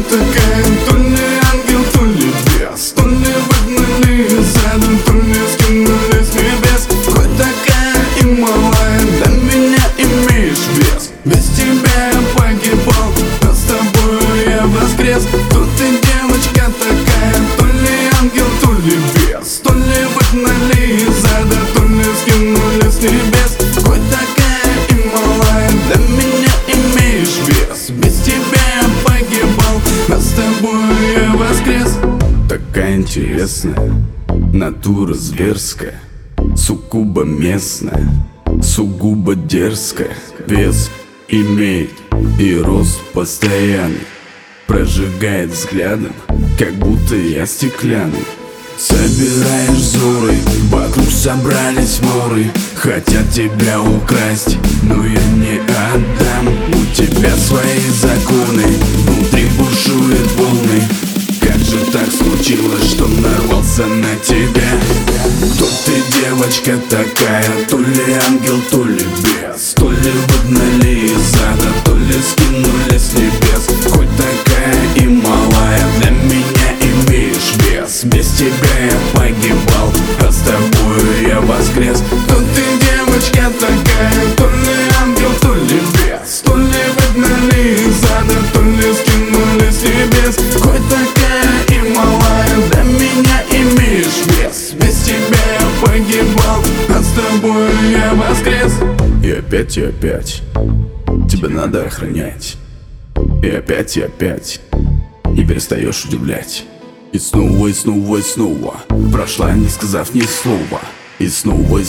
такая, то ли ангел, то ли бес, то ли выгнали из ада, то ли скинули с небес. Хоть такая и малая, для меня имеешь вес. Без тебя я погибал, а с тобою я воскрес. То ты девочка такая, то ли ангел, то ли бес, то ли выгнали из ада, то ли скинули с небес. Хоть такая и малая, для меня имеешь вес. Без тебя я погибал, а с тобою я воскрес. Такая интересная, натура зверская, сугубо местная, сугубо дерзкая. Вес имеет и рост постоянный, прожигает взглядом, как будто я стеклянный. Собираешь взоры, вокруг собрались воры, хотят тебя украсть, но я не отдам. У тебя свои законы, внутри бушуют волны. Как же так случилось, что нарвался на тебя? То ты девочка такая, то ли ангел, то ли бес, то ли выгнали из ада, то ли скинули с небес. Хоть такая и малая, для меня имеешь вес. Без тебя я погибал, а с тобою я воскрес. То ты девочка такая, то ли ангел, то ли бес, то ли выгнали из ада, то ли скинули с небес. Хоть такая и малая, для меня имеешь вес. Без тебя я погибал, а с тобою я воскрес. И опять тебя надо охранять. И опять не перестаешь удивлять. И снова прошла, не сказав ни слова. И снова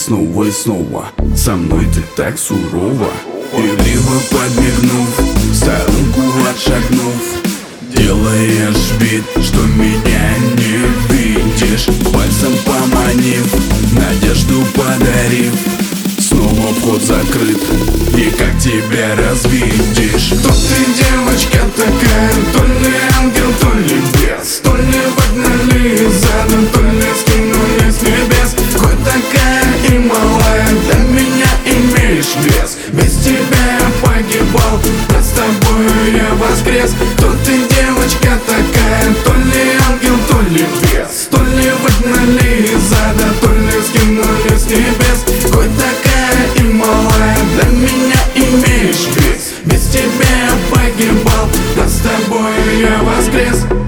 со мной ты так сурова. Игриво подмигнув, в сторонку отшагнув, делаешь вид, что меня не видишь. Пальцем поманив, надежду подарив, снова вход закрыт, и как тебя развидишь? То ты девочка такая, то ли ангел, то ли бес, то ли выгнали из ада, то ли скинули с небес. Хоть такая и малая, для меня имеешь вес. Без тебя я погибал, а с тобою я воскрес. То ты девочка такая, то ли ангел, то ли бес, то ли выгнали из ада, то ли скинули с небес. Хоть такая и малая, для меня имеешь вес. Без тебя я погибал, а с тобою я воскрес.